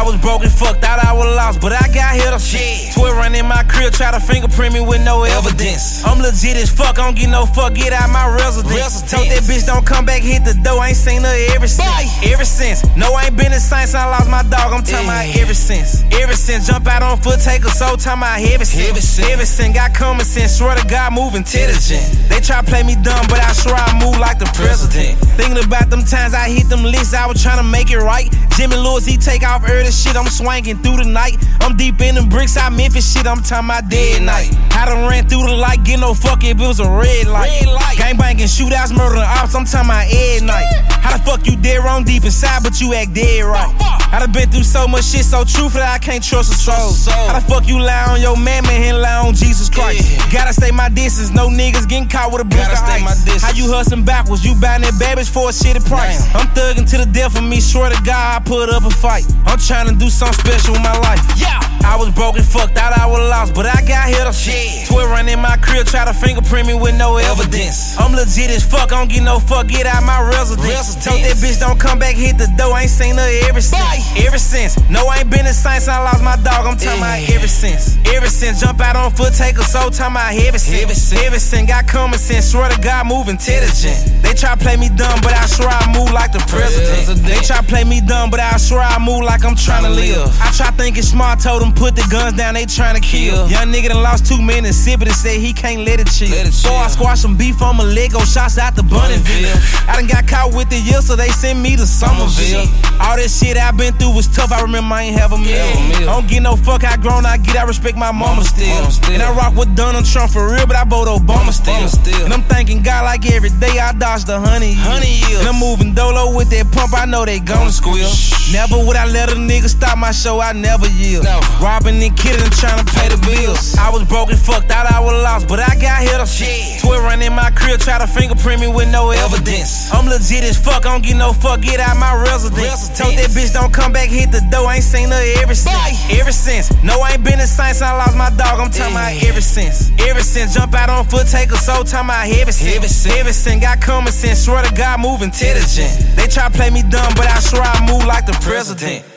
was broke and fucked, thought I was lost, but I got hit up. Shit. 12 run in my crib, try to fingerprint me with no evidence. I'm legit as fuck, I don't get no fuck, get out my residence. Told that bitch don't come back, hit the door, ain't seen her ever since. Ever since. No, I ain't been the same since I lost my dog, I'm talking about ever since. Ever since, jump out on foot, take a soul, talking about ever since. Ever since, got common sense, swear to God, move intelligent. They try to play me dumb, but I swear I move like the president. Thinking about them times I hit them lists, I was trying to make it right. Jimmy Lewis, he take off early shit, I'm swinging through the night. I'm deep in them bricks, I Memphis shit, I'm talking about dead night. I done ran through the light, get no fuck if it was a red light. Gangbanging, shootouts, murdering ops, I'm talking about every night. How the fuck you dead wrong deep inside, but you act dead right? I done been through so much shit, so truthful that I can't trust a soul. How the fuck you lie on your man and lie on Jesus Christ? Gotta stay my distance, no niggas getting caught with a brick of ice. How you hustling backwards, you buying that babies for a shitty price? I'm thugging to the death of me, swear to God I put up a fight. I'm trying to do something special with my life. Yeah, I was broke and fucked, thought I was lost, but I got hit up. Shit. 12 run in my crib, try to fingerprint me with no evidence. I'm legit as fuck, I don't get no fuck, get out my residence. Told that bitch don't come back, hit the door, ain't seen her ever since. Ever since. No, I ain't been the same since I lost my dog, I'm talking about ever since. Ever since, jump out on foot, take a soul, talking about ever since. Ever since, got common sense, swear to God, move intelligent. They try to play me dumb, but I swear I move like the president. They try to play me dumb, but I swear I move like I'm trying to live. I try thinking smart, told them put the guns down, they trying to kill. Young nigga done lost 2 men and sip it and said he can't let it chill. So I squash some beef on my Lego, shots out the Bunnyville. I done got caught with the year, so they sent me to Somerville. All this shit I been through was tough, I remember I ain't have a meal. I don't get no fuck, I grown, I get, I respect my mama still. And I rock with Donald Trump for real, but I vote Obama still. And I'm thanking God like every day I dodged 100 years. And I'm moving dolo with that pump, I know they gon' squeal. Never would I let a nigga stop my show, I never yield. Robbing and killing and trying to pay the bills. I was broke and fucked, thought I was lost, but I got hit up. 12 run in my crib, try to fingerprint me with no evidence. I'm legit as fuck, I don't get no fuck, get out my residence. Told that bitch don't come back, hit the door, ain't seen her ever since. Ever since. No, I ain't been the same since I lost my dog, I'm talking about ever since. Ever since, jump out on foot, take a soul, talking about ever since. Ever since, got common sense, swear to God, move intelligent. They try to play me dumb, but I swear I move like the president.